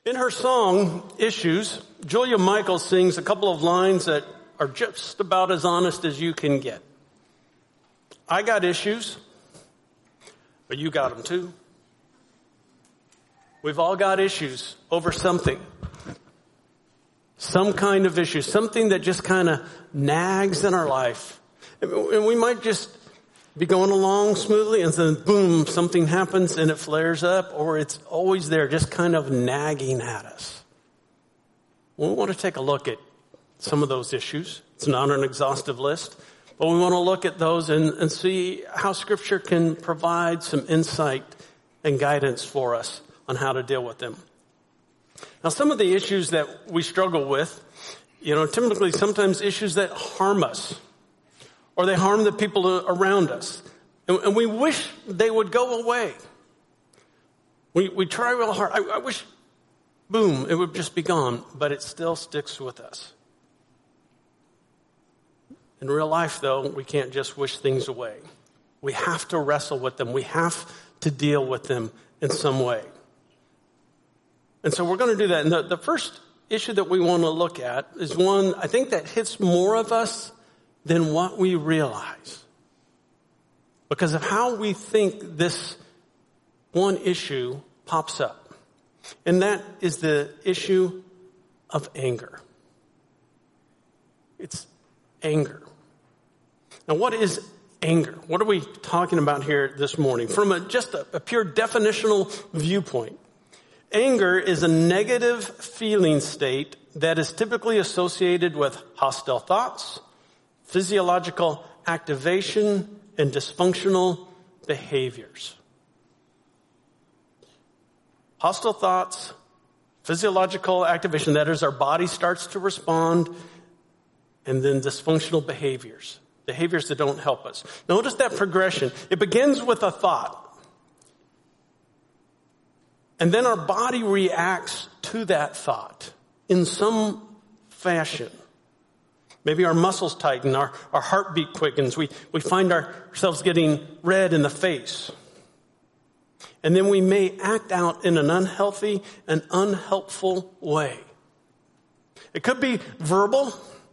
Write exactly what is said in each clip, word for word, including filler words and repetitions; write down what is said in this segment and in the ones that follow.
In her song, Issues, Julia Michaels sings a couple of lines that are just about as honest as you can get. I got issues, but you got them too. We've all got issues over something. Some kind of issue, something that just kind of nags in our life. And we might just be going along smoothly and then boom, something happens and it flares up, or it's always there, just kind of nagging at us. We want to take a look at some of those issues. It's not an exhaustive list, but we want to look at those and, and see how Scripture can provide some insight and guidance for us on how to deal with them. Now, some of the issues that we struggle with, you know, typically sometimes issues that harm us, or they harm the people around us. And, and we wish they would go away. We, we try real hard. I, I wish, boom, it would just be gone, but it still sticks with us. In real life, though, we can't just wish things away. We have to wrestle with them. We have to deal with them in some way. And so we're going to do that. And the, the first issue that we want to look at is one, I think, that hits more of us than what we realize. Because of how we think this one issue pops up. And that is the issue of anger. It's anger. Now, what is anger? What are we talking about here this morning? From a, just a, a pure definitional viewpoint, anger is a negative feeling state that is typically associated with hostile thoughts, physiological activation, and dysfunctional behaviors. Hostile thoughts, physiological activation, that is, our body starts to respond, and then dysfunctional behaviors, behaviors that don't help us. Notice that progression. It begins with a thought. And then our body reacts to that thought in some fashion. Maybe our muscles tighten, our, our heartbeat quickens, we, we find ourselves getting red in the face. And then we may act out in an unhealthy and unhelpful way. It could be verbal.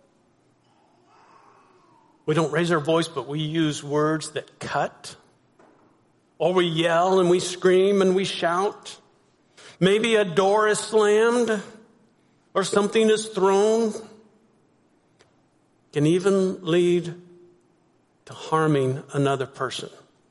We don't raise our voice, but we use words that cut. Or we yell and we scream and we shout. Maybe a door is slammed or something is thrown. Can even lead to harming another person.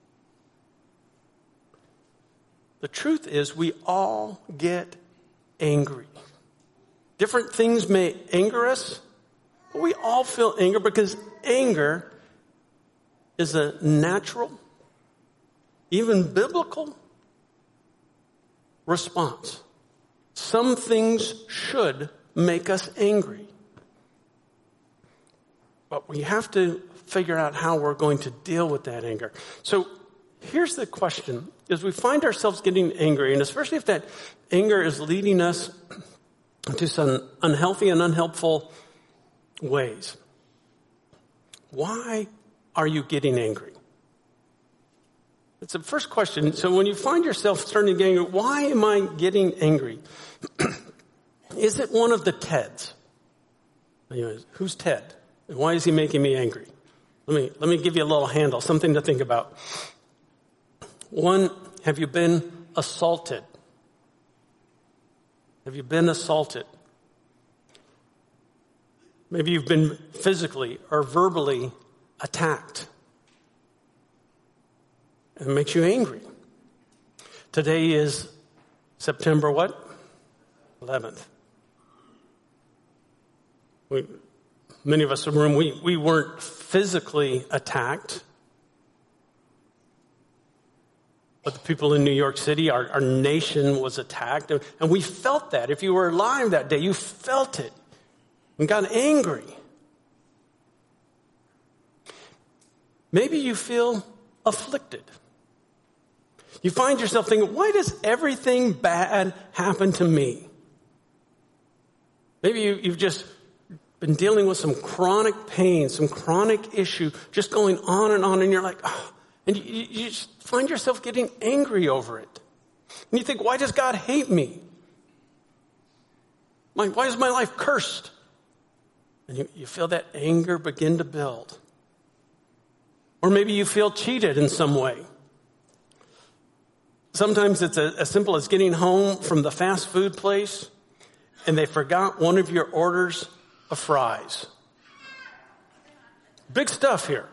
The truth is, we all get angry. Different things may anger us, but we all feel anger because anger is a natural, even biblical response. Some things should make us angry. But we have to figure out how we're going to deal with that anger. So here's the question. As we find ourselves getting angry, and especially if that anger is leading us to some unhealthy and unhelpful ways, why are you getting angry? It's the first question. So when you find yourself starting to get angry, why am I getting angry? Is it one of the Teds? Anyways, who's Ted? And why is he making me angry? Let me, let me give you a little handle, something to think about. One, have you been assaulted? Have you been assaulted? Maybe you've been physically or verbally attacked. It makes you angry. Today is September what? eleventh. We, many of us in the room, we, we weren't physically attacked. But the people in New York City, our, our nation was attacked. And we felt that. If you were alive that day, you felt it. And got angry. Maybe you feel afflicted. You find yourself thinking, why does everything bad happen to me? Maybe you, you've just been dealing with some chronic pain, some chronic issue, just going on and on, and you're like, oh, and you, you just find yourself getting angry over it. And you think, why does God hate me? My, why is my life cursed? And you, you feel that anger begin to build. Or maybe you feel cheated in some way. Sometimes it's a, as simple as getting home from the fast food place and they forgot one of your orders of fries. Big stuff here.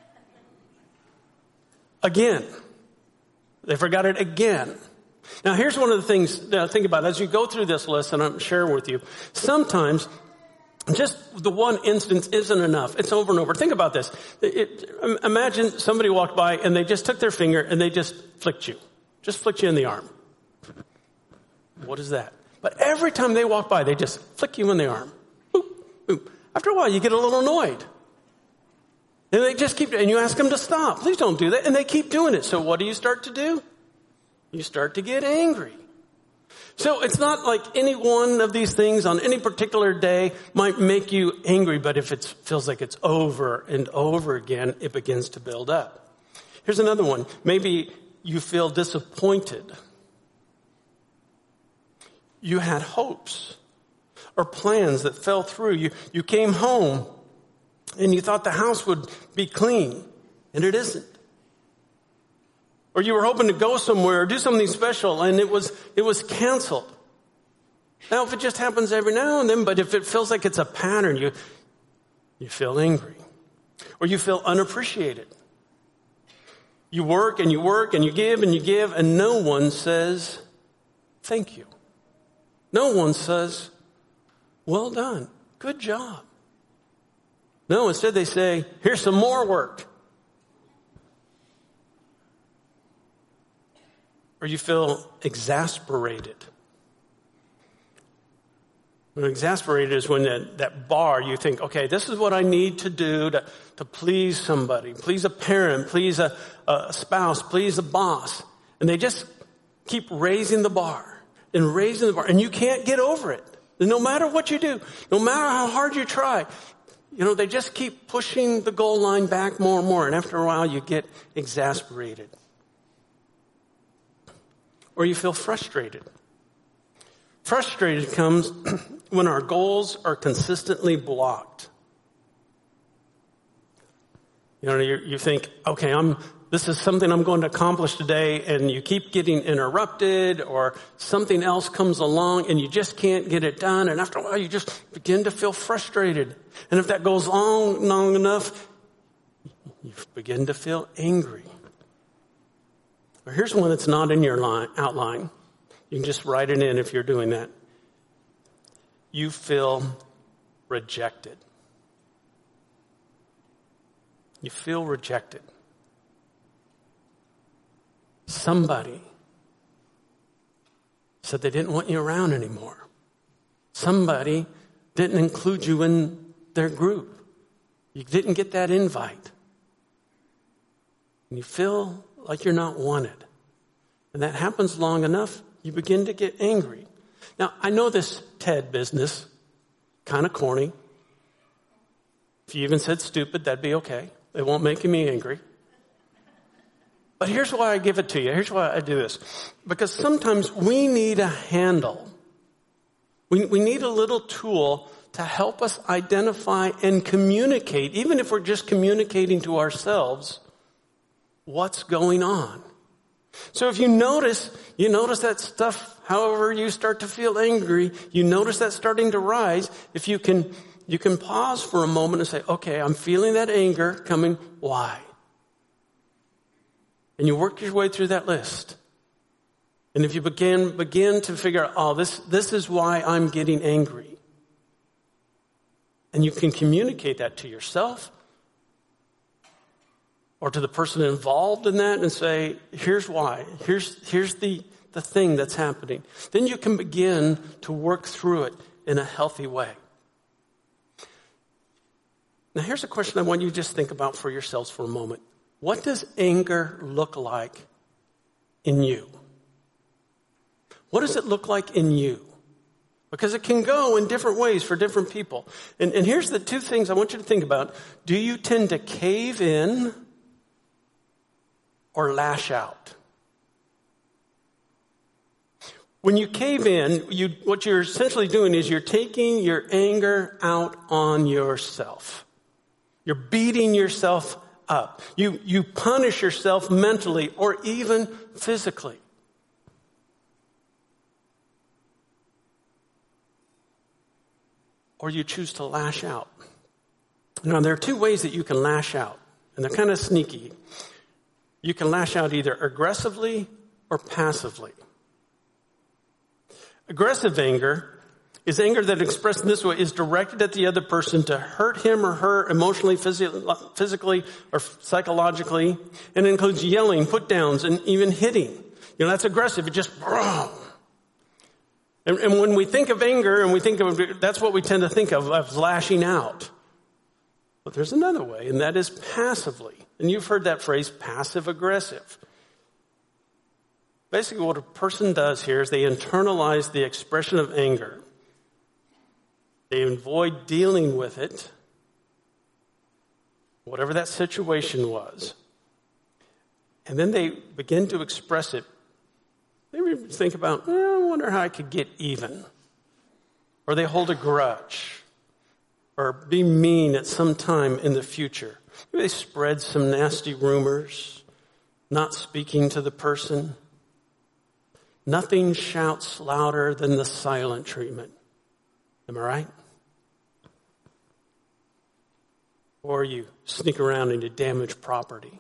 Again. They forgot it again. Now here's one of the things to think about as you go through this list, and I'm sharing with you. Sometimes just the one instance isn't enough. It's over and over. Think about this. It, it, imagine somebody walked by and they just took their finger and they just flicked you. Just flicked you in the arm. What is that? But every time they walk by, they just flick you in the arm. Boop, boop. After a while, you get a little annoyed. And they just keep, and you ask them to stop. Please don't do that. And they keep doing it. So what do you start to do? You start to get angry. So it's not like any one of these things on any particular day might make you angry, but if it feels like it's over and over again, it begins to build up. Here's another one. Maybe you feel disappointed. You had hopes or plans that fell through. You, you came home and you thought the house would be clean, and it isn't. Or you were hoping to go somewhere or do something special, and it was it was canceled. Now, if it just happens every now and then, but if it feels like it's a pattern, you you feel angry. Or you feel unappreciated. You work and you work and you give and you give, and no one says thank you. No one says, well done, good job. No, instead they say, here's some more work. Or you feel exasperated. When exasperated is when that, that bar, you think, okay, this is what I need to do to, to please somebody, please a parent, please a, a spouse, please a boss. And they just keep raising the bar and raising the bar, and you can't get over it. And no matter what you do, no matter how hard you try, you know, they just keep pushing the goal line back more and more. And after a while, you get exasperated. Or you feel frustrated. Frustrated comes when our goals are consistently blocked. You know, you, you think, okay, I'm, this is something I'm going to accomplish today, and you keep getting interrupted, or something else comes along and you just can't get it done. And after a while, you just begin to feel frustrated. And if that goes on long enough, you begin to feel angry. Or here's one that's not in your line, outline. You can just write it in if you're doing that. You feel rejected. You feel rejected. Somebody said they didn't want you around anymore. Somebody didn't include you in their group. You didn't get that invite. And you feel like you're not wanted. And that happens long enough, you begin to get angry. Now, I know this TED business, kind of corny. If you even said stupid, that'd be okay. It won't make me angry. But here's why I give it to you. Here's why I do this. Because sometimes we need a handle. We, we need a little tool to help us identify and communicate, even if we're just communicating to ourselves, what's going on. So if you notice, you notice that stuff, however you start to feel angry, you notice that starting to rise, if you can, you can pause for a moment and say, okay, I'm feeling that anger coming. Why? And you work your way through that list. And if you begin, begin to figure out, oh, this, this is why I'm getting angry. And you can communicate that to yourself or to the person involved in that and say, here's why. Here's, here's the, the thing that's happening. Then you can begin to work through it in a healthy way. Now, here's a question I want you to just think about for yourselves for a moment. What does anger look like in you? What does it look like in you? Because it can go in different ways for different people. And, and here's the two things I want you to think about. Do you tend to cave in or lash out? When you cave in, you, what you're essentially doing is you're taking your anger out on yourself. You're beating yourself up. You, you punish yourself mentally or even physically. Or you choose to lash out. Now, there are two ways that you can lash out, and they're kind of sneaky. You can lash out either aggressively or passively. Aggressive anger is anger that expressed in this way is directed at the other person to hurt him or her emotionally, physio- physically, or psychologically, and includes yelling, put downs, and even hitting. You know, that's aggressive. It just, and, and when we think of anger, and we think of, that's what we tend to think of, of lashing out. But there's another way, and that is passively. And you've heard that phrase, passive aggressive. Basically, what a person does here is they internalize the expression of anger. They avoid dealing with it, whatever that situation was. And then they begin to express it. They think about, oh, I wonder how I could get even. Or they hold a grudge. Or be mean at some time in the future. Maybe they spread some nasty rumors, not speaking to the person. Nothing shouts louder than the silent treatment. Am I right? Or you sneak around and you damage property.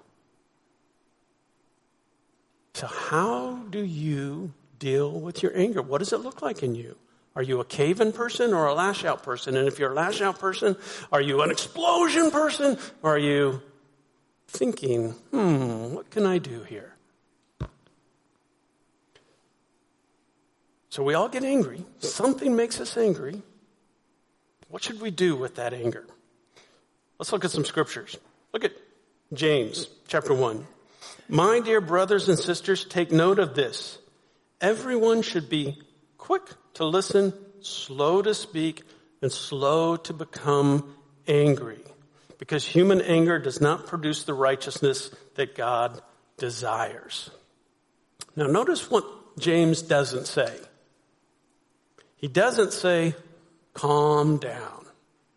So how do you deal with your anger? What does it look like in you? Are you a cave-in person or a lash-out person? And if you're a lash-out person, are you an explosion person? Or are you thinking, hmm, what can I do here? So we all get angry. Something makes us angry. What should we do with that anger? Let's look at some scriptures. Look at James chapter one. My dear brothers and sisters, take note of this. Everyone should be quick to listen, slow to speak, and slow to become angry. Because human anger does not produce the righteousness that God desires. Now notice what James doesn't say. He doesn't say, calm down.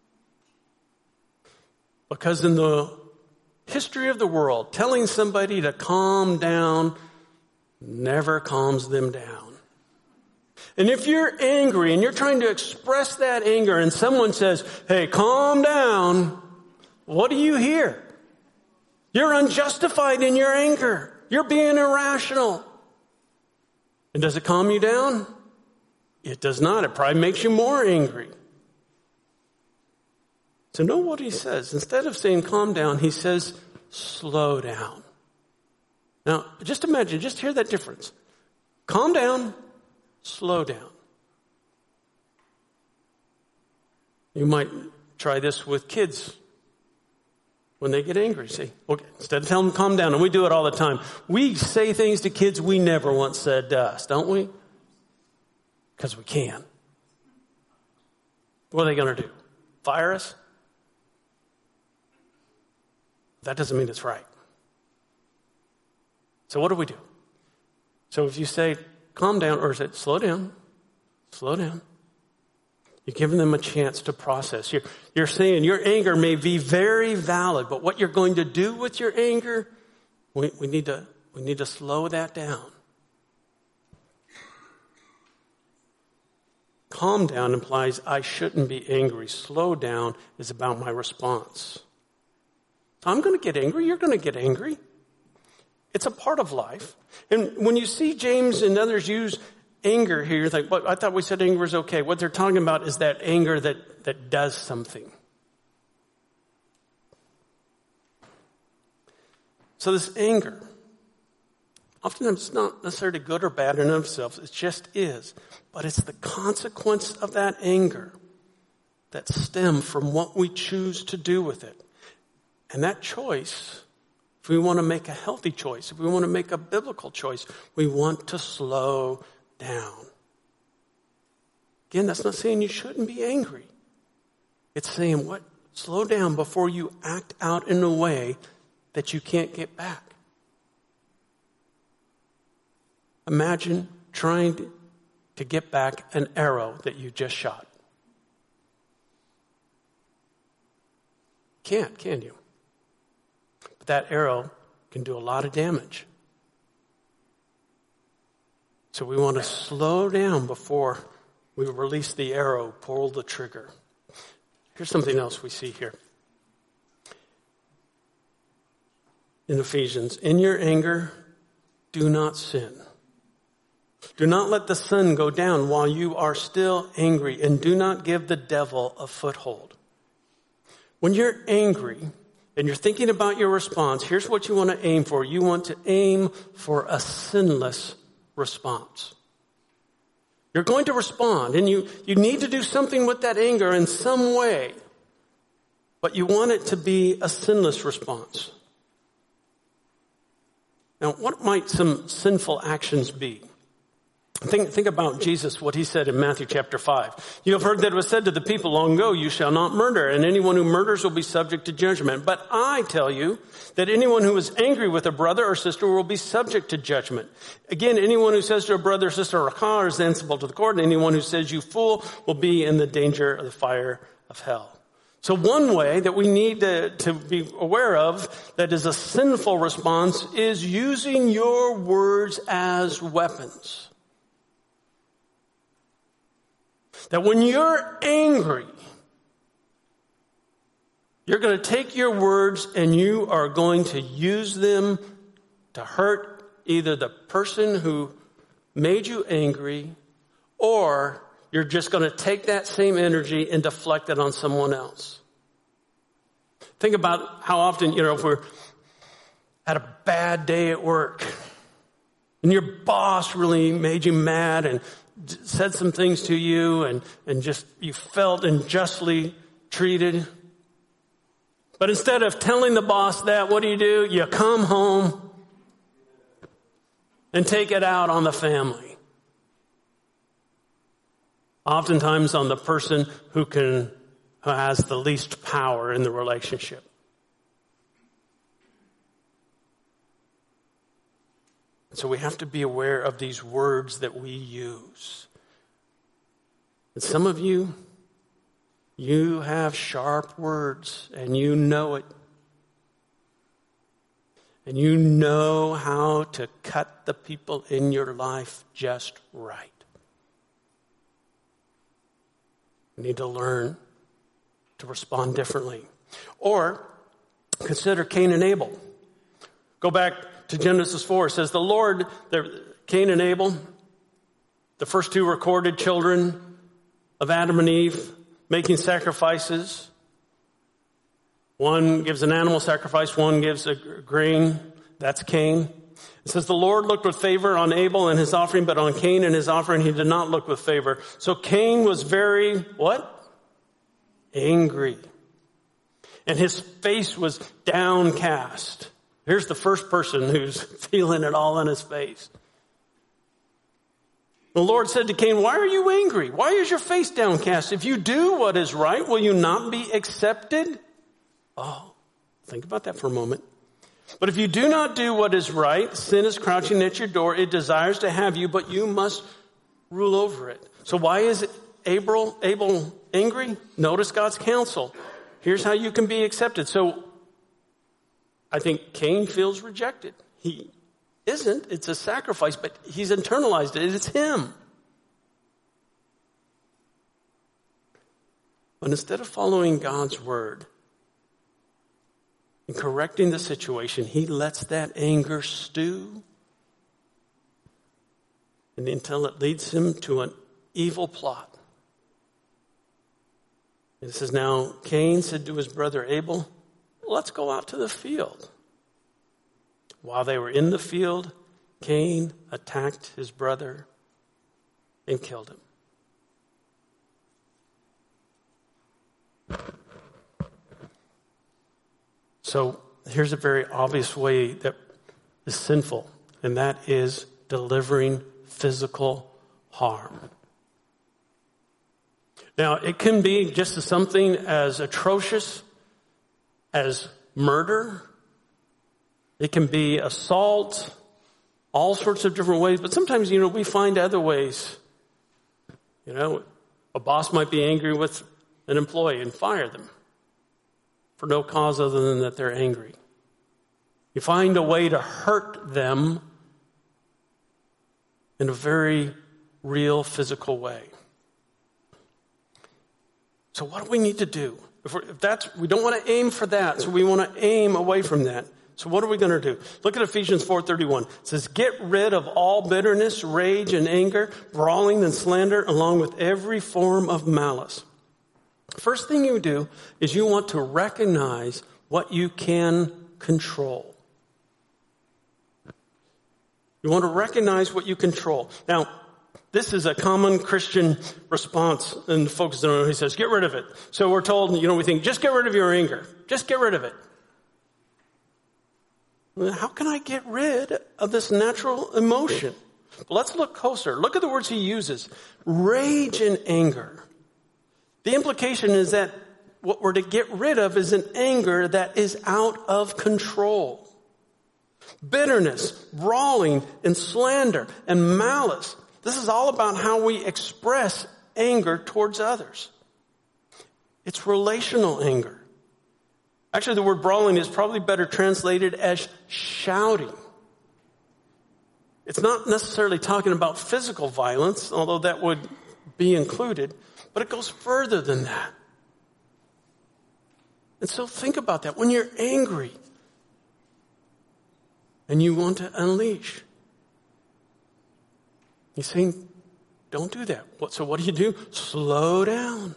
Because in the history of the world, telling somebody to calm down never calms them down. And if you're angry and you're trying to express that anger and someone says, hey, calm down, what do you hear? You're unjustified in your anger. You're being irrational. And does it calm you down? It does not. It probably makes you more angry. So know what he says. Instead of saying calm down, he says slow down. Now, just imagine, just hear that difference. Calm down, slow down. You might try this with kids when they get angry. See, okay, instead of telling them calm down, and we do it all the time, we say things to kids we never once said to us, don't we? Because we can. What are they going to do? Fire us? That doesn't mean it's right. So what do we do? So if you say, calm down, or is it slow down, slow down, you're giving them a chance to process. You're, you're saying your anger may be very valid, but what you're going to do with your anger, we, we need to, we need to slow that down. Calm down implies I shouldn't be angry. Slow down is about my response. So I'm going to get angry. You're going to get angry. It's a part of life. And when you see James and others use anger here, you think, well, I thought we said anger is okay. What they're talking about is that anger that, that does something. So this anger, oftentimes it's not necessarily good or bad in and of itself. It just is. But it's the consequence of that anger that stem from what we choose to do with it. And that choice, if we want to make a healthy choice, if we want to make a biblical choice, we want to slow down. Again, that's not saying you shouldn't be angry. It's saying what? Slow down before you act out in a way that you can't get back. Imagine trying to to get back an arrow that you just shot? Can't, can you? But that arrow can do a lot of damage. So we want to slow down before we release the arrow, pull the trigger. Here's something else we see here. In Ephesians, in your anger, do not sin. Do not let the sun go down while you are still angry, and do not give the devil a foothold. When you're angry and you're thinking about your response, here's what you want to aim for. You want to aim for a sinless response. You're going to respond, and you, you need to do something with that anger in some way, but you want it to be a sinless response. Now, what might some sinful actions be? Think, think about Jesus, what he said in Matthew chapter five. You have heard that it was said to the people long ago, you shall not murder, and anyone who murders will be subject to judgment. But I tell you that anyone who is angry with a brother or sister will be subject to judgment. Again, anyone who says to a brother or sister, Rakah, is answerable to the court, and anyone who says, you fool, will be in the danger of the fire of hell. So one way that we need to, to be aware of that is a sinful response is using your words as weapons. That when you're angry, you're going to take your words and you are going to use them to hurt either the person who made you angry, or you're just going to take that same energy and deflect it on someone else. Think about how often, you know, if we're had a bad day at work and your boss really made you mad and said some things to you and, and just you felt unjustly treated. But instead of telling the boss that, what do you do? You come home and take it out on the family. Oftentimes on the person who can, who has the least power in the relationship. So we have to be aware of these words that we use. And some of you, you have sharp words and you know it. And you know how to cut the people in your life just right. You need to learn to respond differently. Or consider Cain and Abel. Go back to Genesis four. It says the Lord, Cain and Abel, the first two recorded children of Adam and Eve, making sacrifices. One gives an animal sacrifice, one gives a grain. That's Cain. It says the Lord looked with favor on Abel and his offering, but on Cain and his offering he did not look with favor. So Cain was very, what? Angry. And his face was downcast. Here's the first person who's feeling it all on his face. The Lord said to Cain, why are you angry? Why is your face downcast? If you do what is right, will you not be accepted? Oh, think about that for a moment. But if you do not do what is right, sin is crouching at your door. It desires to have you, but you must rule over it. So why is Abel, Abel angry? Notice God's counsel. Here's how you can be accepted. So I think Cain feels rejected. He isn't. It's a sacrifice, but he's internalized it. It's him. But instead of following God's word and correcting the situation, he lets that anger stew and until it leads him to an evil plot. It says, now Cain said to his brother Abel, let's go out to the field. While they were in the field, Cain attacked his brother and killed him. So here's a very obvious way that is sinful, and that is delivering physical harm. Now, it can be just something as atrocious as murder. It can be assault, all sorts of different ways. But sometimes, you know, we find other ways You know, a boss might be angry with an employee and fire them for no cause other than that they're angry. You find a way to hurt them in a very real physical way. So what do we need to do? If, we're, if that's, we don't want to aim for that, so we want to aim away from that. So what are we going to do? Look at Ephesians four thirty-one. It says, get rid of all bitterness, rage, and anger, brawling and slander, along with every form of malice. First thing you do is you want to recognize what you can control. You want to recognize what you control. Now, this is a common Christian response, and folks don't know. He says, get rid of it. So we're told, you know, we think, just get rid of your anger. Just get rid of it. How can I get rid of this natural emotion? Well, let's look closer. Look at the words he uses. Rage and anger. The implication is that what we're to get rid of is an anger that is out of control. Bitterness, brawling, and slander, and malice. This is all about how we express anger towards others. It's relational anger. Actually, the word brawling is probably better translated as shouting. It's not necessarily talking about physical violence, although that would be included, but it goes further than that. And so think about that. When you're angry and you want to unleash, he's saying, don't do that. So what do you do? Slow down.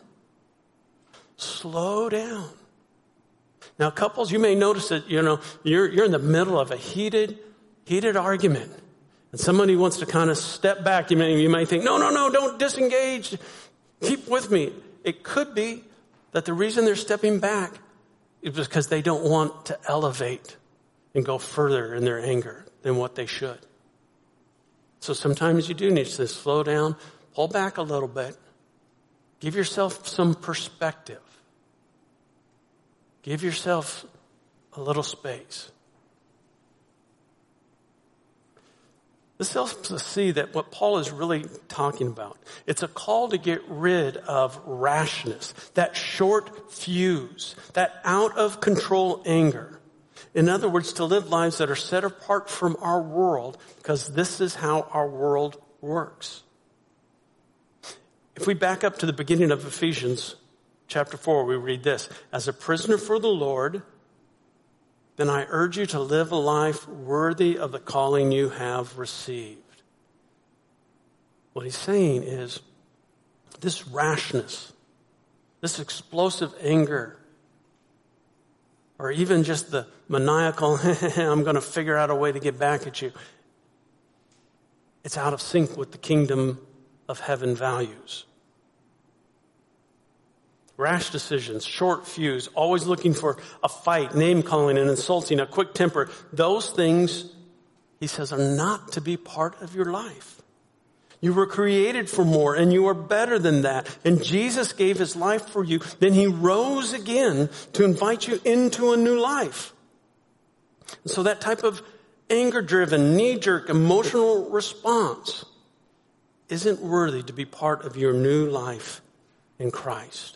Slow down. Now, couples, you may notice that, you know, you're, you're in the middle of a heated, heated argument. And somebody wants to kind of step back. You may, you may think, no, no, no, don't disengage. Keep with me. It could be that the reason they're stepping back is because they don't want to elevate and go further in their anger than what they should. So sometimes you do need to slow down, pull back a little bit, give yourself some perspective. Give yourself a little space. This helps us see that what Paul is really talking about, it's a call to get rid of rashness, that short fuse, that out of control anger. In other words, to live lives that are set apart from our world, because this is how our world works. If we back up to the beginning of Ephesians chapter four, we read this. As a prisoner for the Lord, then I urge you to live a life worthy of the calling you have received. What he's saying is this rashness, this explosive anger, or even just the maniacal, I'm going to figure out a way to get back at you. It's out of sync with the kingdom of heaven values. Rash decisions, short fuse, always looking for a fight, name-calling and insulting, a quick temper. Those things, he says, are not to be part of your life. You were created for more, and you are better than that. And Jesus gave his life for you. Then he rose again to invite you into a new life. And so that type of anger-driven, knee-jerk, emotional response isn't worthy to be part of your new life in Christ.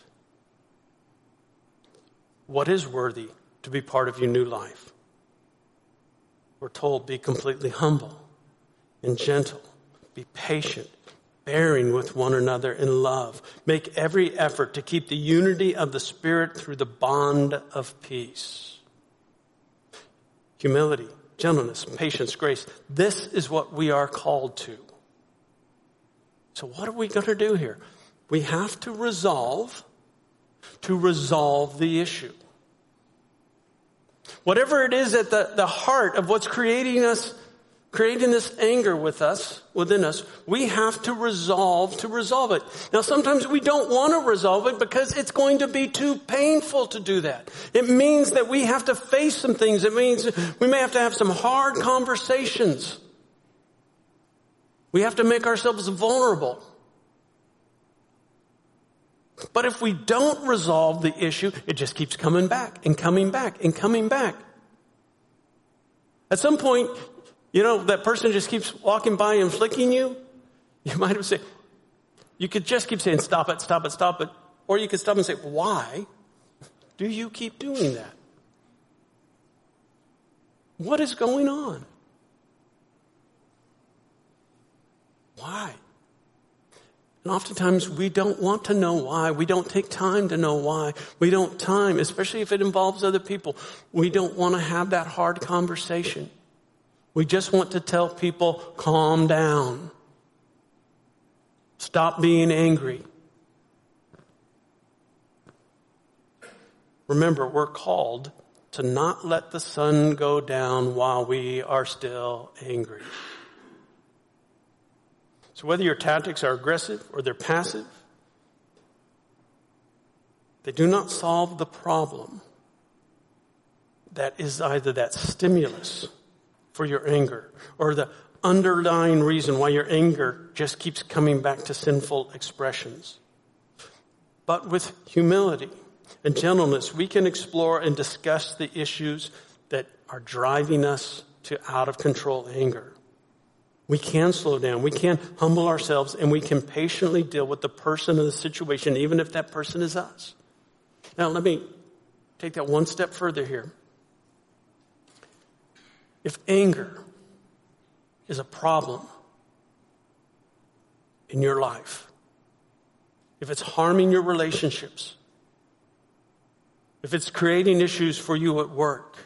What is worthy to be part of your new life? We're told, be completely humble and gentle. Be patient, bearing with one another in love. Make every effort to keep the unity of the Spirit through the bond of peace. Humility, gentleness, patience, grace. This is what we are called to. So what are we going to do here? We have to resolve to resolve the issue. Whatever it is at the, the heart of what's creating us, creating this anger with us, within us, we have to resolve to resolve it. Now, sometimes we don't want to resolve it because it's going to be too painful to do that. It means that we have to face some things. It means we may have to have some hard conversations. We have to make ourselves vulnerable. But if we don't resolve the issue, it just keeps coming back and coming back and coming back. At some point, you know, that person just keeps walking by and flicking you. You might have said, You could just keep saying, stop it, stop it, stop it. Or you could stop and say, why do you keep doing that? What is going on? Why? And oftentimes we don't want to know why. We don't take time to know why. We don't time, especially if it involves other people. We don't want to have that hard conversation. We just want to tell people, calm down. Stop being angry. Remember, we're called to not let the sun go down while we are still angry. So whether your tactics are aggressive or they're passive, they do not solve the problem. That is either that stimulus for your anger or the underlying reason why your anger just keeps coming back to sinful expressions. But with humility and gentleness, we can explore and discuss the issues that are driving us to out of control anger. We can slow down, we can humble ourselves, and we can patiently deal with the person or the situation, even if that person is us. Now, let me take that one step further here. If anger is a problem in your life, if it's harming your relationships, if it's creating issues for you at work,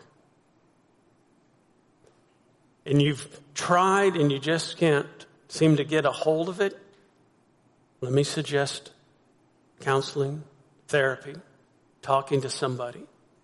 and you've tried and you just can't seem to get a hold of it, let me suggest counseling, therapy, talking to somebody.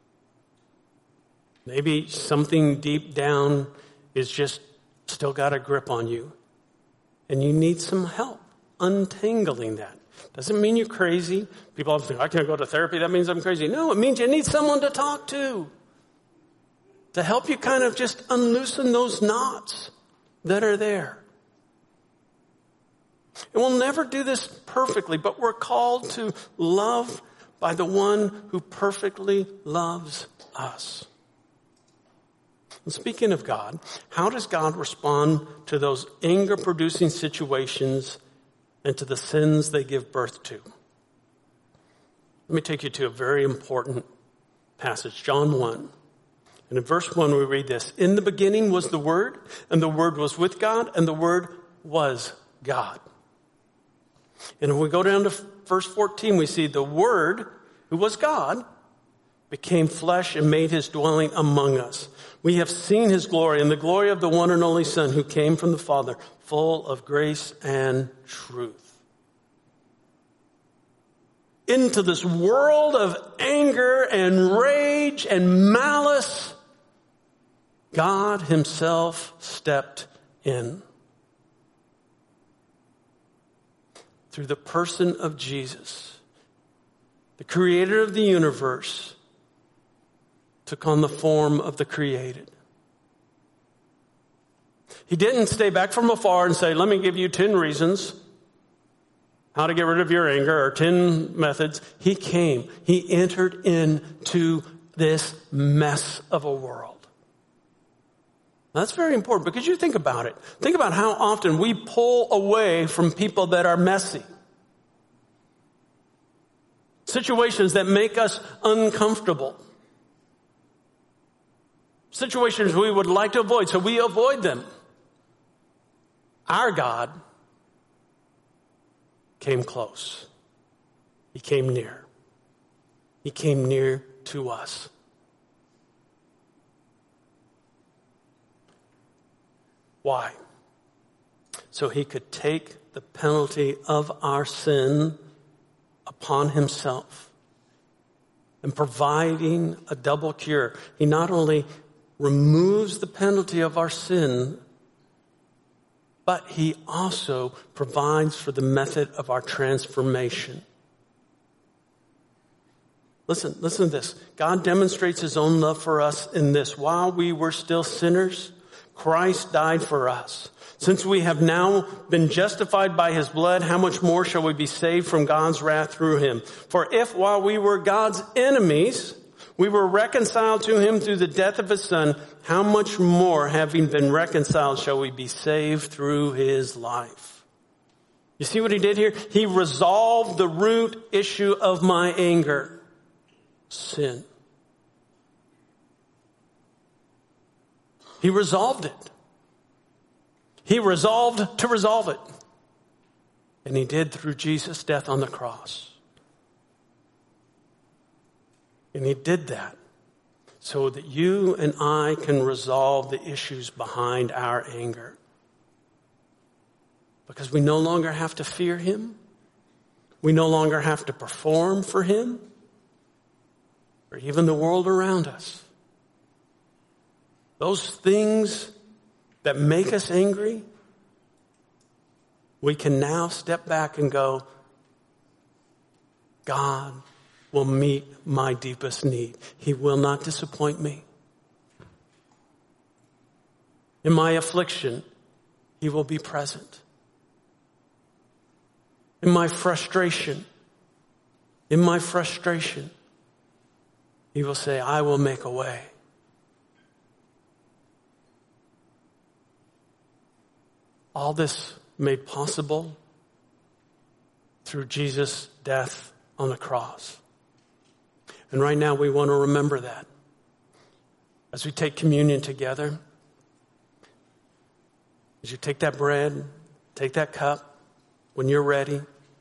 Maybe something deep down is just still got a grip on you, and you need some help untangling that. Doesn't mean you're crazy. People often think, I can't go to therapy, that means I'm crazy. No, it means you need someone to talk to. To help you kind of just unloosen those knots that are there. And we'll never do this perfectly, but we're called to love by the one who perfectly loves us. And speaking of God, how does God respond to those anger-producing situations and to the sins they give birth to? Let me take you to a very important passage, John one. And in verse one, we read this: in the beginning was the Word, and the Word was with God, and the Word was God. And if we go down to verse fourteen, we see the Word, who was God, became flesh and made his dwelling among us. We have seen his glory, and the glory of the one and only Son who came from the Father, full of grace and truth. Into this world of anger and rage and malice, God himself stepped in. Through the person of Jesus, the creator of the universe took on the form of the created. He didn't stay back from afar and say, let me give you ten reasons how to get rid of your anger, or ten methods. He came. He entered into this mess of a world. That's very important, because you think about it. Think about how often we pull away from people that are messy. Situations that make us uncomfortable. Situations we would like to avoid, so we avoid them. Our God came close. He came near. He came near to us. Why? So he could take the penalty of our sin upon himself, and providing a double cure. He not only removes the penalty of our sin, but he also provides for the method of our transformation. Listen, listen to this. God demonstrates his own love for us in this: while we were still sinners, Christ died for us. Since we have now been justified by his blood, how much more shall we be saved from God's wrath through him? For if while we were God's enemies, we were reconciled to him through the death of his Son, how much more, having been reconciled, shall we be saved through his life? You see what he did here? He resolved the root issue of my anger. Sin. He resolved it. He resolved to resolve it. And he did through Jesus' death on the cross. And he did that so that you and I can resolve the issues behind our anger. Because we no longer have to fear him. We no longer have to perform for him. Or even the world around us. Those things that make us angry, we can now step back and go, God will meet my deepest need. He will not disappoint me. In my affliction, he will be present. In my frustration, in my frustration, he will say, I will make a way. All this made possible through Jesus' death on the cross. And right now we want to remember that. As we take communion together, as you take that bread, take that cup, when you're ready,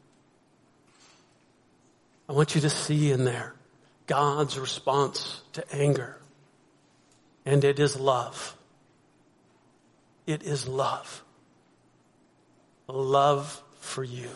I want you to see in there God's response to anger. And it is love. It is love. Love for you.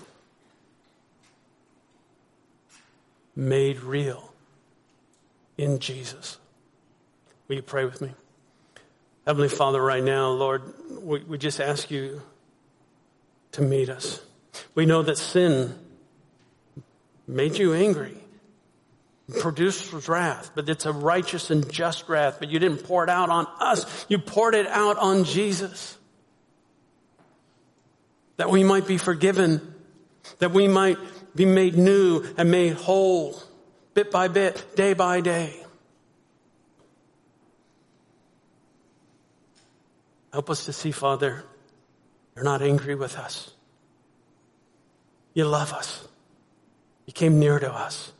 Made real in Jesus. Will you pray with me? Heavenly Father, right now, Lord, we, we just ask you to meet us. We know that sin made you angry, produced wrath, but it's a righteous and just wrath. But you didn't pour it out on us. You poured it out on Jesus. That we might be forgiven, that we might be made new and made whole, bit by bit, day by day. Help us to see, Father, you're not angry with us. You love us. You came near to us.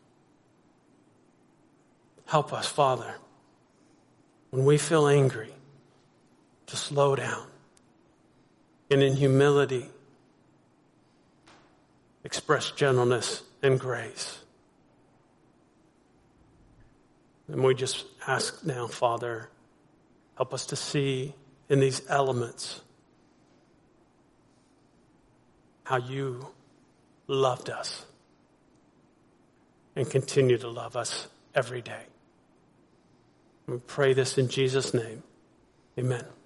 Help us, Father, when we feel angry, to slow down. And in humility, express gentleness and grace. And we just ask now, Father, help us to see in these elements how you loved us and continue to love us every day. We pray this in Jesus' name. Amen.